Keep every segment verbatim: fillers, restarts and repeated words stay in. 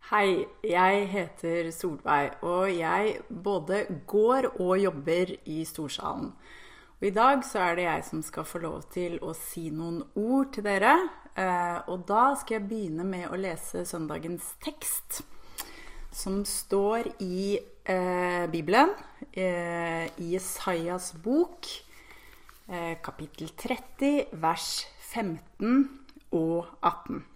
Hei, jeg heter Solveig, og jeg både går og jobber i Storsalen. Og i dag så er det jeg som skal få lov til å si noen ord til dere, og da skal jeg begynne med å lese søndagens tekst, som står i eh, Bibelen, eh, i Jesajas bok, eh, kapittel tretti, vers femten og atten.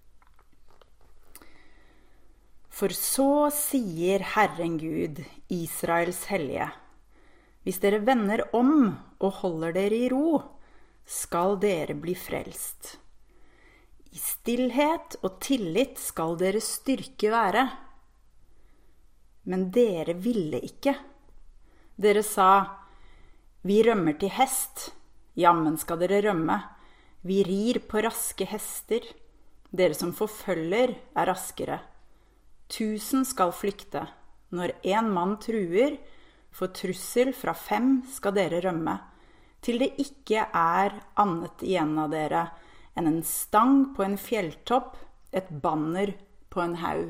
For så sier Herren Gud, Israels hellige, hvis dere vender om og holder dere i ro, skal dere bli frelst. I stillhet og tillit skal deres styrke være. Men dere ville ikke. Dere sa, vi rømmer til hest, jammen skal dere rømme. Vi rir på raske hester, dere som forfølger er raskere. Tusen skal flykte. Når en mann truer, for trussel fra fem skal dere rømme, til det ikke er annet igjen av dere enn en stang på en fjelltopp, et banner på en haug.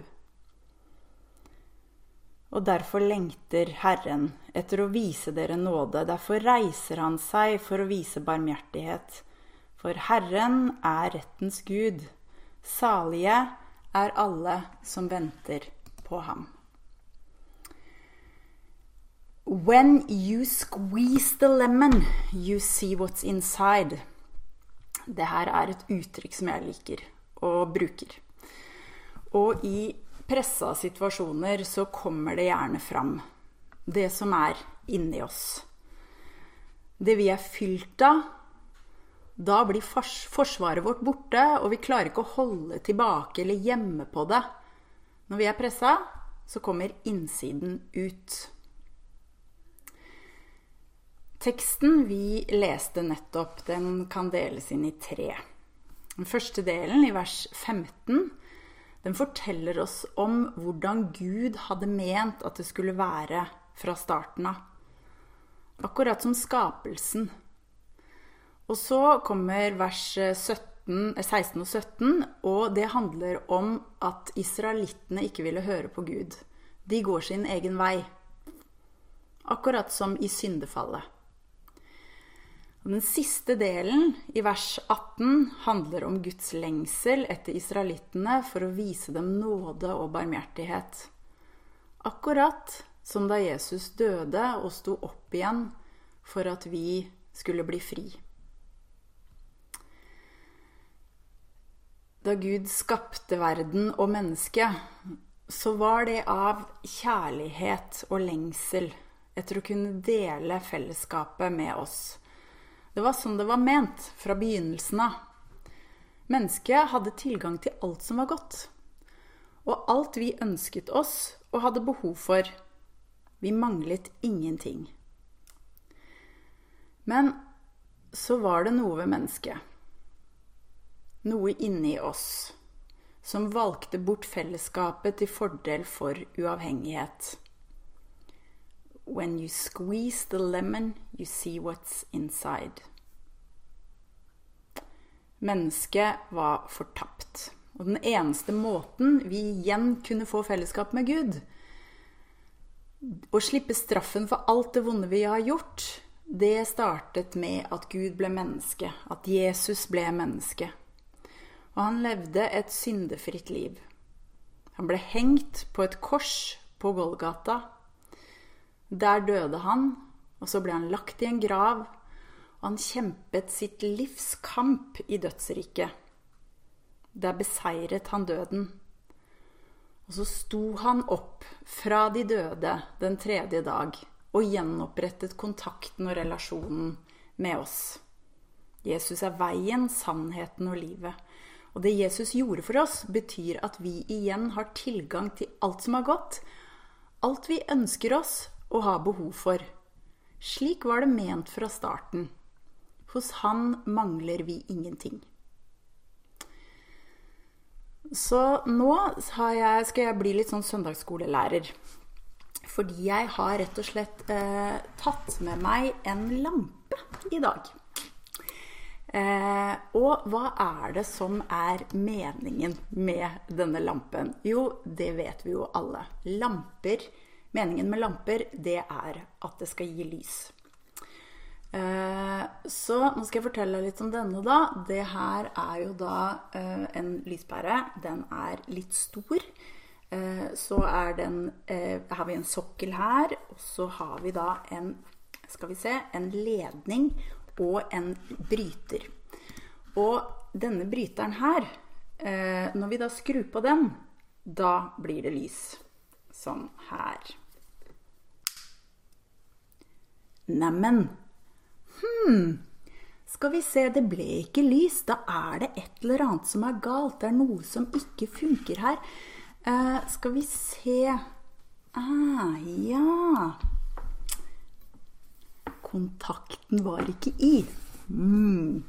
Og derfor lengter Herren etter å vise dere nåde, derfor reiser han seg for å vise barmhjertighet. For Herren er rettens Gud, salige er alle som venter på ham. When you squeeze the lemon, you see what's inside. Det her er et uttrykk som jeg liker og bruker. Og i pressa situasjoner så kommer det gjerne fram det som er inni oss. Det vi er fylt av, da blir forsvaret vårt borte, og vi klarer ikke å holde tilbake eller gjemme på det. Når vi er presset, så kommer innsiden ut. Teksten vi leste nettopp, den kan deles inn i tre. Den første delen, i vers femten, den forteller oss om hvordan Gud hadde ment at det skulle være fra starten av. Akkurat som skapelsen. Og så kommer vers sytten, seksten og sytten, og det handler om at israelittene ikke ville høre på Gud. De går sin egen vei, akkurat som i syndefallet. Og den siste delen, i vers atten, handler om Guds lengsel etter israelittene for å vise dem nåde og barmhjertighet. Akkurat som da Jesus døde og sto opp igjen for at vi skulle bli fri. Da Gud skapte verden og mennesket, så var det av kjærlighet og lengsel etter å kunne dele fellesskapet med oss. Det var sånn det var ment fra begynnelsen av. Mennesket hadde tilgang til alt som var godt, og alt vi ønsket oss og hadde behov for. Vi manglet ingenting. Men så var det noe ved mennesket. Noe inni oss, som valgte bort fellesskapet til fordel for uavhengighet. When you squeeze the lemon, you see what's inside. Mennesket var fortapt. Og den eneste måten vi igjen kunne få fellesskap med Gud, å slippe straffen for alt det vonde vi har gjort, det startet med at Gud ble menneske, at Jesus ble menneske. Og han levde et syndefritt liv. Han ble hengt på et kors på Golgata. Der døde han, og så ble han lagt i en grav, og han kjempet sitt livs kamp i dødsriket. Der beseiret han døden. Og så sto han opp fra de døde den tredje dag, og gjenopprettet kontakten og relasjonen med oss. Jesus er veien, sannheten og livet. Og det Jesus gjorde for oss betyr at vi igjen har tilgang til alt som er godt, alt vi ønsker oss og har behov for. Slik var det ment fra starten. Hos han mangler vi ingenting. Så nå jeg, skal jeg bli litt sånn søndagsskolelærer. Fordi jeg har rett og slett eh, tatt med meg en lampe i dag. Eh, og hva er det som er meningen med denne lampen? Jo, det vet vi jo alle. Lamper, meningen med lamper, det er at det skal gi lys. Eh, så nå skal jeg fortelle litt om denne da. Det her er jo da eh, en lyspære. Den er litt stor. Eh, så er den, eh, har vi en sokkel her, og så har vi da en, skal vi se, en ledning og en bryter. Og denne bryteren her, eh, når vi da skrur på den, da blir det lys. Sånn her. Neimen, hmm, skal vi se, det ble ikke lys. Da er det et eller annet som er galt. Det er noe som ikke funker her. Eh, skal vi se. Ah, ja. Kontakten var ikke i. Mm.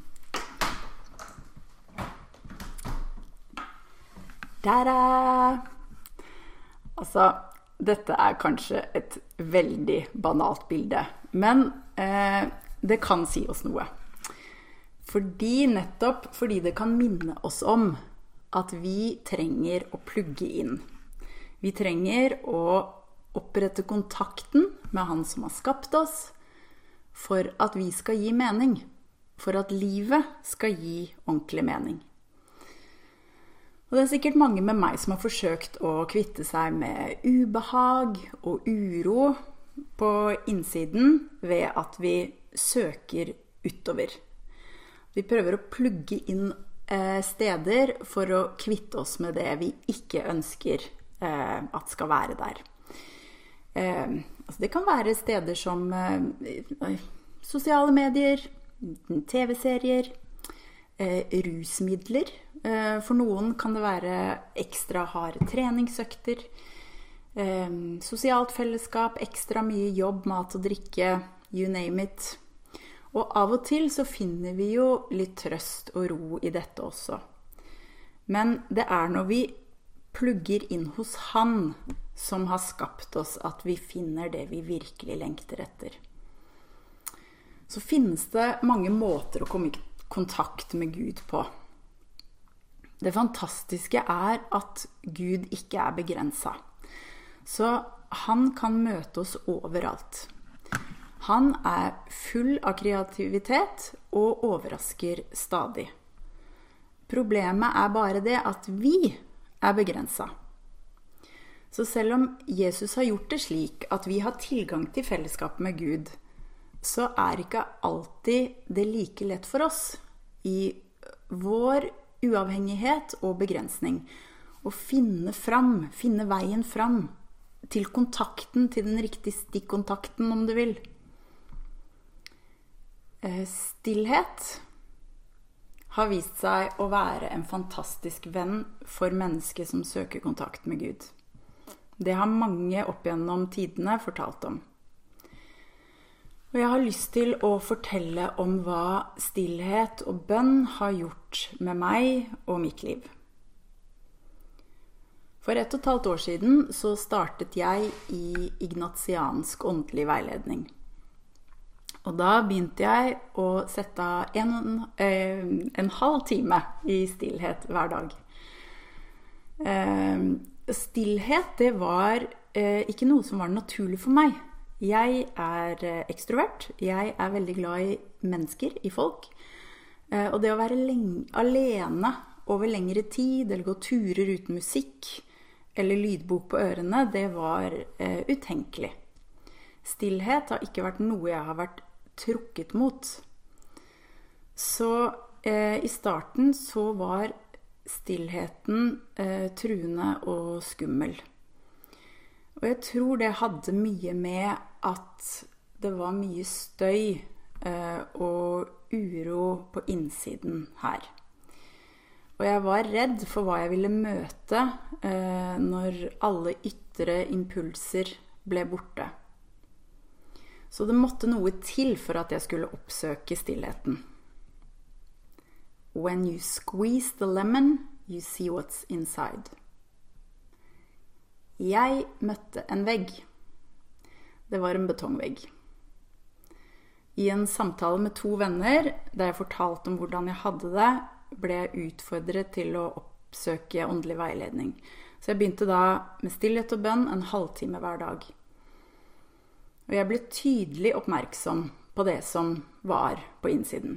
Der er... Altså, dette er kanskje et veldig banalt bilde, men eh, det kan si oss noe. Fordi nettopp, fordi det kan minne oss om at vi trenger å plugge inn. Vi trenger å opprette kontakten med han som har skapt oss, for at vi skal gi mening, for at livet skal gi ordentlig mening. Og det er sikkert mange med meg som har forsøkt å kvitte seg med ubehag og uro på innsiden ved at vi søker utover. Vi prøver å plugge inn eh, steder for å kvitte oss med det vi ikke ønsker eh, at skal være der. Eh, altså det kan være steder som eh, sosiale medier, tv-serier, eh, rusmidler. Eh, for noen kan det være ekstra harde treningsøkter, eh, sosialt fellesskap, ekstra mye jobb, mat og drikke, you name it. Og av og til så finner vi jo litt trøst og ro i dette også. Men det er når vi plugger inn hos han som har skapt oss, at vi finner det vi virkelig lengter etter. Så finnes det mange måter å komme i kontakt med Gud på. Det fantastiske er at Gud ikke er begrenset. Så han kan møte oss overalt. Han er full av kreativitet og overrasker stadig. Problemet er bare det at vi er begrenset. Så selv om Jesus har gjort det slik at vi har tilgang til fellesskap med Gud, så er ikke alltid det like lett for oss i vår uavhengighet og begrensning å finne fram, finne veien fram til kontakten, til den riktige stikkontakten om du vil. Stillhet har vist seg å være en fantastisk venn for mennesker som søker kontakt med Gud. Det har mange opp gjennom tidene fortalt om. Og jeg har lyst til å fortelle om hva stillhet og bønn har gjort med meg og mitt liv. For ett og et halvt år siden så startet jeg i ignatiansk åndelig veiledning. Og da begynte jeg å sette en, en, en halv time i stillhet hver dag. Stillhet, det var ikke noe som var naturlig for meg. Jeg er ekstrovert, jeg er veldig glad i mennesker, i folk. Og det å være lenge, alene over lengre tid, eller gå turer uten musikk, eller lydbok på ørene, det var uh, utenkelig. Stillhet har ikke vært noe jeg har vært trukket mot. Så uh, i starten så var stillheten uh, truende og skummel. Og jeg tror det hadde mye med at det var mye støy uh, og uro på innsiden her. Og jeg var redd for hva jeg ville møte eh, når alle ytre impulser ble borte. Så det måtte noe til for at jeg skulle oppsøke stillheten. When you squeeze the lemon, you see what's inside. Jeg møtte en vegg. Det var en betongvegg. I en samtale med to venner, der jeg fortalte om hvordan jeg hadde det, ble jeg utfordret til å oppsøke åndelig veiledning. Så jeg begynte da med stillhet og bønn en halvtime hver dag. Og jeg ble tydelig oppmerksom på det som var på innsiden.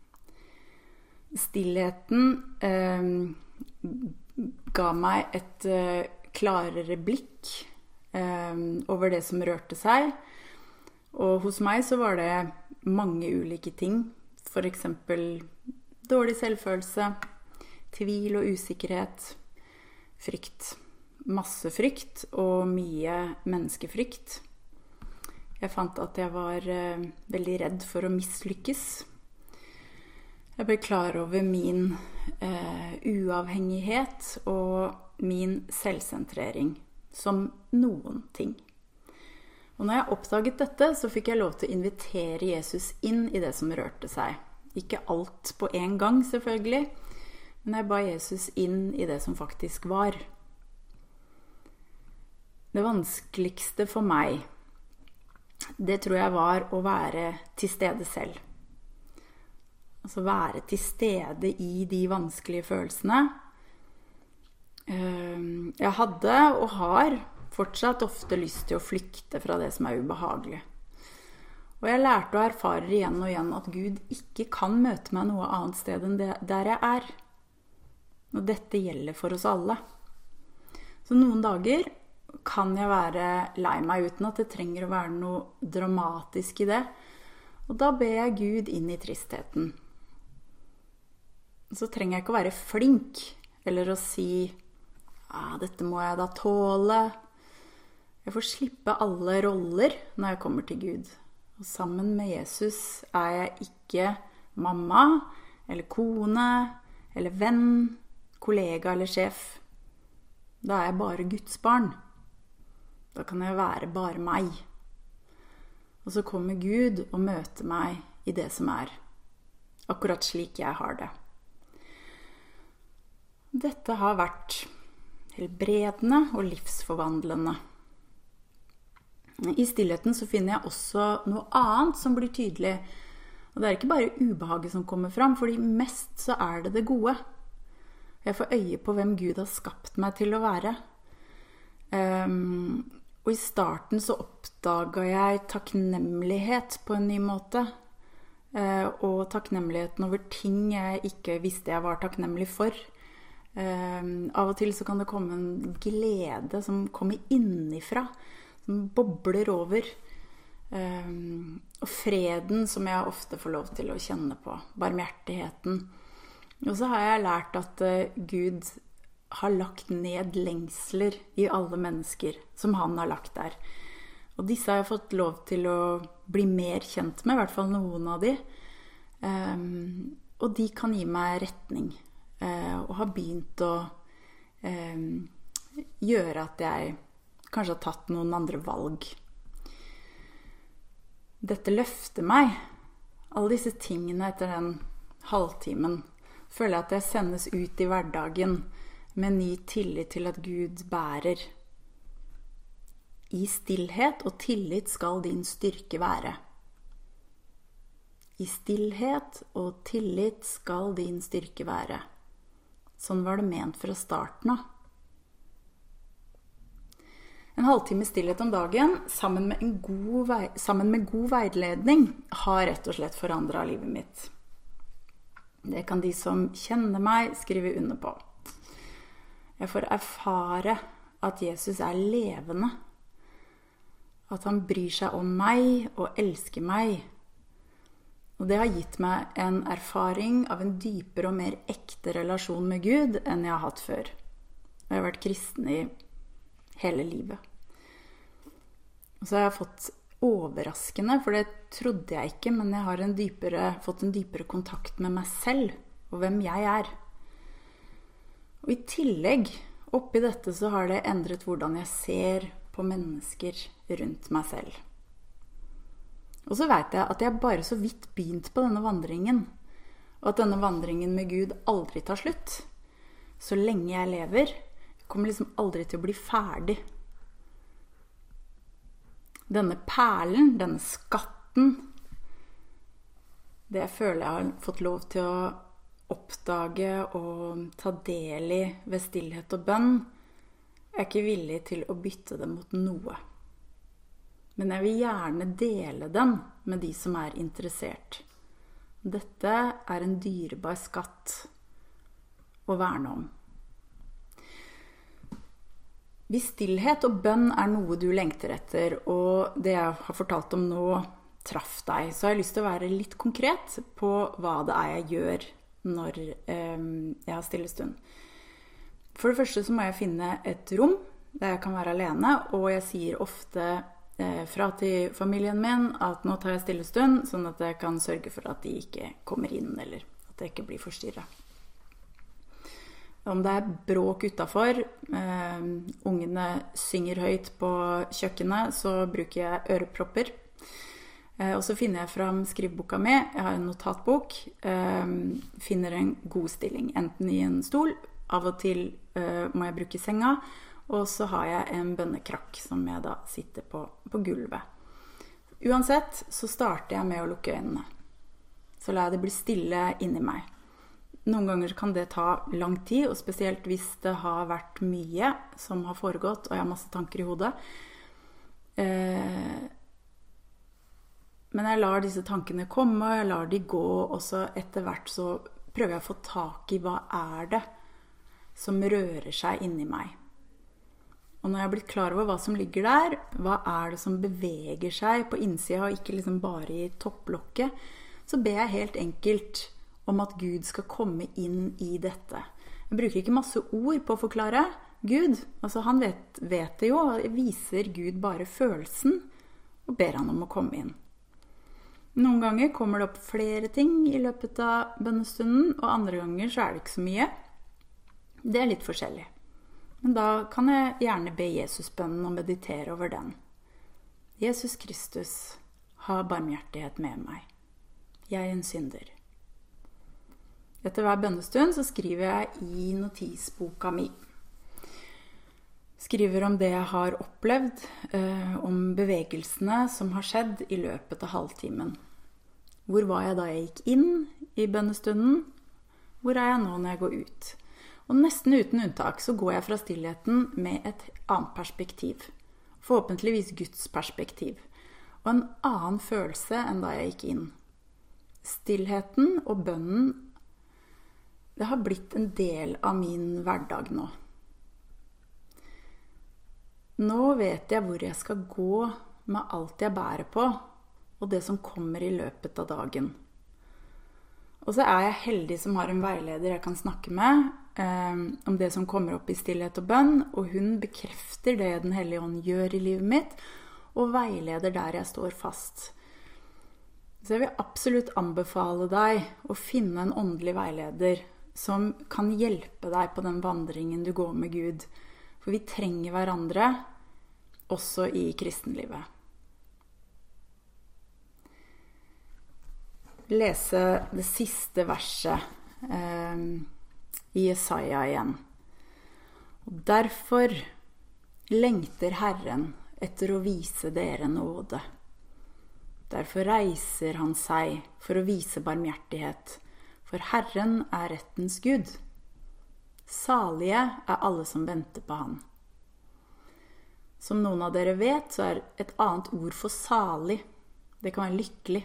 Stillheten eh, ga meg et eh, klarere blikk eh, over det som rørte seg. Og hos meg så var det mange ulike ting. For eksempel dårlig selvfølelse, tvil og usikkerhet, frykt. Masse frykt og mye menneskefrykt. Jeg fant at jeg var eh, veldig redd for å mislykkes. Jeg ble klar over min eh, uavhengighet og min selvsentrering som noen ting. Og når jeg oppdaget dette, så fikk jeg lov til å invitere Jesus inn i det som rørte seg. Ikke alt på en gang, selvfølgelig, men jeg ba Jesus inn i det som faktisk var. Det vanskeligste for meg, det tror jeg var å være til stede selv. Altså være til stede i de vanskelige følelsene. Jeg hadde og har fortsatt ofte lyst til å flykte fra det som er ubehagelig. Og jeg lærte og erfarer igjen og igjen at Gud ikke kan møte meg noe annet sted enn der jeg er. Og dette gjelder for oss alle. Så noen dager kan jeg være lei meg uten at det trenger å være noe dramatisk i det. Og da ber jeg Gud inn i tristheten. Så trenger jeg ikke å være flink, eller å si ah, dette må jeg da tåle. Jeg får slippe alle roller når jeg kommer til Gud. Og sammen med Jesus er jeg ikke mamma, eller kone, eller venn, kollega eller sjef. Da er jeg bare Guds barn. Da kan jeg være bare meg. Og så kommer Gud og møter meg i det som er. Akkurat slik jeg har det. Dette har vært helbredende og livsforvandlende. I stillheten så finner jeg også noe annet som blir tydelig. Og det er ikke bare ubehaget som kommer fram, fordi mest så er det det gode. Jeg får øye på hvem Gud har skapt meg til å være. Um, og i starten så oppdaget jeg takknemlighet på en ny måte. Uh, og takknemligheten over ting jeg ikke visste jeg var takknemlig for. Um, av og til så kan det komme en glede som kommer innifra, som bobler over. Um, og freden som jeg ofte får lov til å kjenne på, barmhjertigheten. Og så har jeg lært at uh, Gud har lagt ned lengsler i alle mennesker som han har lagt der. Og disse har jeg fått lov til å bli mer kjent med, i hvert fall noen av de. Um, og de kan gi meg retning. Og har begynt å eh, gjøre at jeg kanskje har tatt noen andre valg. Dette løfter meg. Alle disse tingene etter den halvtimen føler jeg at jeg sendes ut i hverdagen med ny tillit til at Gud bærer. I stillhet og tillit skal din styrke være. I stillhet og tillit skal din styrke være. Sånn var det ment fra starten av. En halvtime stillhet om dagen, sammen med, en god, vei, sammen med god veiledning, har rett og slett forandret livet mitt. Det kan de som kjenner meg skrive under på. Jeg får erfare at Jesus er levende. At han bryr seg om meg og elsker meg. Og det har gitt meg en erfaring av en dypere og mer ekte relasjon med Gud enn jeg har hatt før. Jeg har vært kristen i hele livet. Og så har jeg fått overraskende, for det trodde jeg ikke, men jeg har en dypere, fått en dypere kontakt med meg selv og hvem jeg er. Og i tillegg, oppi dette, så har det endret hvordan jeg ser på mennesker rundt meg selv. Og så vet jeg at jeg bare så vidt begynt på denne vandringen, og at denne vandringen med Gud aldri tar slutt. Så lenge jeg lever, jeg kommer liksom aldri til å bli ferdig. Denne perlen, denne skatten, det jeg føler jeg har fått lov til å oppdage og ta del i ved stillhet og bønn, er jeg ikke villig til å bytte det mot noe. Men jeg vil gjerne dele den med de som er interessert. Dette er en dyrebar skatt å verne om. Hvis stillhet og bønn er noe du lengter etter, og det jeg har fortalt om nå traff deg, så har jeg lyst til å være litt konkret på hva det er jeg gjør når eh, jeg har stillestund. For det første så må jeg finne et rom der jeg kan være alene, og jeg sier ofte eh, fra til familien min at nå tar jeg stillestund, sånn at jeg kan sørge for at de ikke kommer inn, eller at jeg ikke blir forstyrret. Om det er bråk utenfor, eh, ungene synger høyt på kjøkkenet, så bruker jeg ørepropper. Eh, og så finner jeg fram skriveboka mi, jeg har en notatbok, eh, finner en god stilling, enten i en stol, av og til eh, må jeg bruke senga, og så har jeg en bønnekrakk som jeg da sitter på, på gulvet. Uansett så starter jeg med å lukke øynene. Så lar jeg det bli stille inni meg. Noen ganger kan det ta lang tid, og spesielt hvis det har vært mye som har foregått, og jeg har masse tanker i hodet. Eh, men jeg lar disse tankene komme, jeg lar de gå, og så etter hvert så prøver jeg å få tak i hva er det som rører seg inni meg. Og når jeg har blitt klar over hva som ligger der, hva er det som beveger seg på innsida, og ikke liksom bare i topplokket, så ber jeg helt enkelt om at Gud skal komme inn i dette. Jeg bruker ikke masse ord på å forklare Gud. Altså han vet, vet det jo, og jeg viser Gud bare følelsen, og ber han om å komme inn. Noen ganger kommer det opp flere ting i løpet av bønnestunden, og andre ganger så er det ikke så mye. Det er litt forskjellig. Men da kan jeg gjerne be Jesusbønnen og meditere over den. Jesus Kristus, ha barmhjertighet med meg. Jeg er en synder. Etter hver bønnestund så skriver jeg i notisboka mi. Skriver om det jeg har opplevd, eh, om bevegelsene som har skjedd i løpet av halvtimen. Hvor var jeg da jeg gikk inn i bønnestunden? Hvor er jeg nå når jeg går ut? Og nesten uten unntak så går jeg fra stillheten med et annet perspektiv. Forhåpentligvis Guds perspektiv. Og en annen følelse enn da jeg gikk inn. Stillheten og bønnen, det har blitt en del av min hverdag nå. Nå vet jeg hvor jeg skal gå med alt jeg bærer på, og det som kommer i løpet av dagen. Og så er jeg heldig som har en veileder jeg kan snakke med eh, om det som kommer opp i stillhet og bønn, og hun bekrefter det Den Hellige Ånd gjør i livet mitt, og veileder der jeg står fast. Så jeg vil absolutt anbefale deg å finne en åndelig veileder som kan hjelpe deg på den vandringen du går med Gud. For vi trenger hverandre også i kristenlivet. Lese det siste verset eh, i Jesaja igjen. Og derfor lengter Herren etter å vise dere nåde. Derfor reiser han seg for å vise barmhjertighet. For Herren er rettens Gud. Salige er alle som venter på han. Som noen av dere vet, så er et annet ord for salig. Det kan være lykkelig.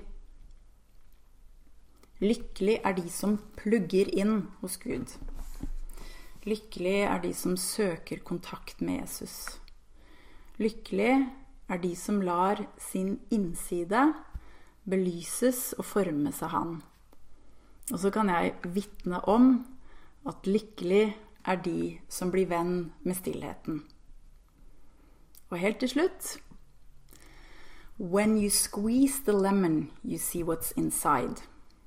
Lykkelig er de som plugger inn hos Gud. Lykkelig er de som søker kontakt med Jesus. Lykkelig er de som lar sin innside belyses og formes av han. Og så kan jeg vitne om at lykkelig er de som blir venn med stillheten. Og helt til slutt. When you squeeze the lemon, you see what's inside.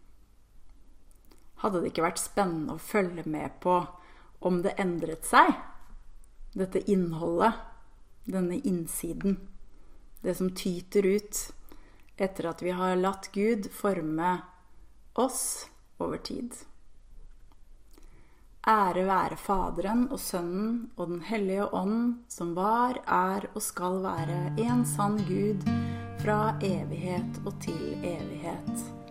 Hadde det ikke vært spennende å følge med på om det endret seg? Dette innholdet, denne innsiden, det som tyter ut etter at vi har latt Gud forme oss over tid. Ære være Faderen og Sønnen og Den Hellige Ånd, som var, er og skal være en sann Gud fra evighet og til evighet.